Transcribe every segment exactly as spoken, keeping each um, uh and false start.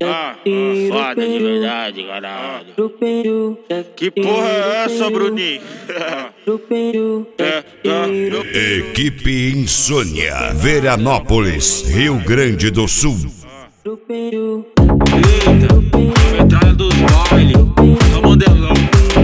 Ah, foda de verdade, caralho. Que porra é essa, Bruninho? É, é, Equipe Insônia, Veranópolis, Rio Grande do Sul. Eita, a metralha dos baile, só modelão.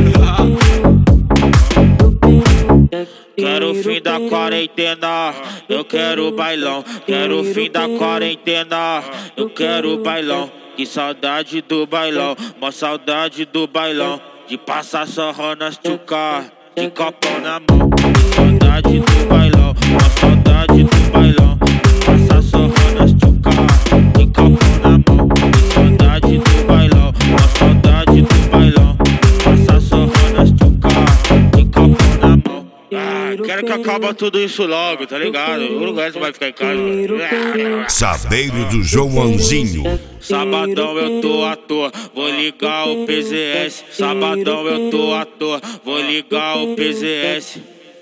Quero o fim da quarentena, eu quero bailão. Quero o fim da quarentena, eu quero bailão. Que saudade do bailão, mó saudade do bailão. De passar sorro nas tchuca, de copão na mão. Que saudade do bailão, mó saudade do bailão. De passar sorro nas tchuca, de copão na mão. Que saudade do bailão, mó saudade do bailão. De passar sorro nas tchuca, de copão na mão. Ah, quero que acaba tudo isso logo, tá ligado? O Uruguai vai ficar em casa. Sabeiro do Joãozinho. Sabadão eu tô à toa, vou ligar o P Z S. Sabadão eu tô à toa, vou ligar o P Z S.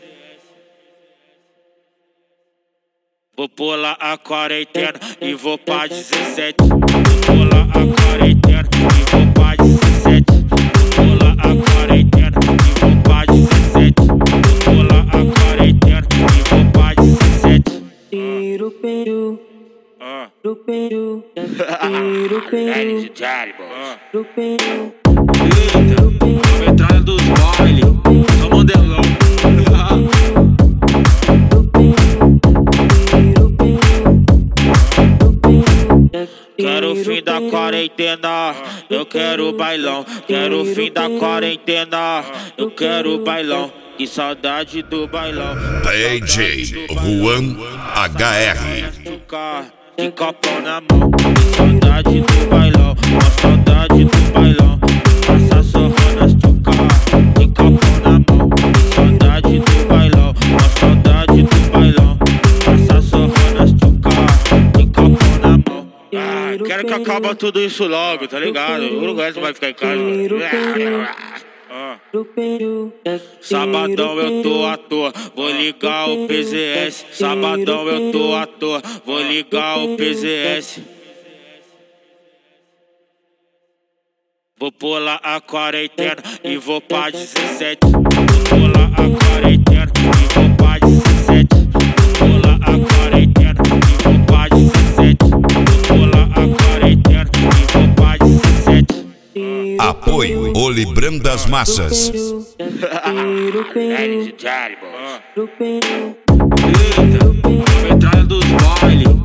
Vou pular a quarentena e vou pra dezessete. Vou pular a quarentena e vou pra dezessete. Vou pular a quarentena e vou pra dezessete. Vou pular a quarentena e vou pra dezessete. Ah. Ladies and gentlemen. Eita, a metralha dos baile, só modelão. Quero o fim da quarentena, eu quero bailão. Quero o fim da quarentena, eu quero bailão. Que saudade do bailão. D J Juan H R. De copão na mão, que saudade do bailão, uma saudade do bailão. Passa sorro nas tchuca, de copão na mão, que saudade do bailão, uma saudade do bailão. Passa sorro nas tchuca, de copão na mão. Ah, quero que acaba tudo isso logo, tá ligado? O Uruguai vai ficar em casa. Ah. Sabadão eu tô à toa, vou ligar o P Z S. Sabadão eu tô à toa, vou ligar o P Z S. Vou pular a quarentena e vou pra dezessete. Vou pular a quarentena e vou pra dezessete. Vou pular a quarentena e vou pra dezessete. Vou pular a quarentena e vou pra dezessete. Apoio Olibrão das Massas. Ladies and gentlemen. Eita, a metralha dos baile.